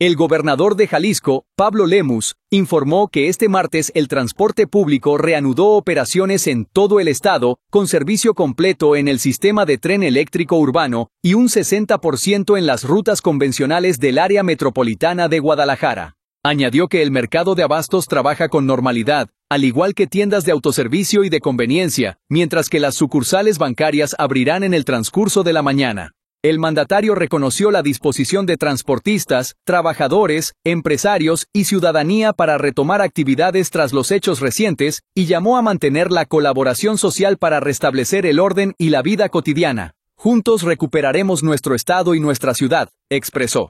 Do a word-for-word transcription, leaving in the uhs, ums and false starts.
El gobernador de Jalisco, Pablo Lemus, informó que este martes el transporte público reanudó operaciones en todo el estado, con servicio completo en el sistema de tren eléctrico urbano y un sesenta por ciento en las rutas convencionales del área metropolitana de Guadalajara. Añadió que el mercado de abastos trabaja con normalidad, al igual que tiendas de autoservicio y de conveniencia, mientras que las sucursales bancarias abrirán en el transcurso de la mañana. El mandatario reconoció la disposición de transportistas, trabajadores, empresarios y ciudadanía para retomar actividades tras los hechos recientes, y llamó a mantener la colaboración social para restablecer el orden y la vida cotidiana. Juntos recuperaremos nuestro estado y nuestra ciudad, expresó.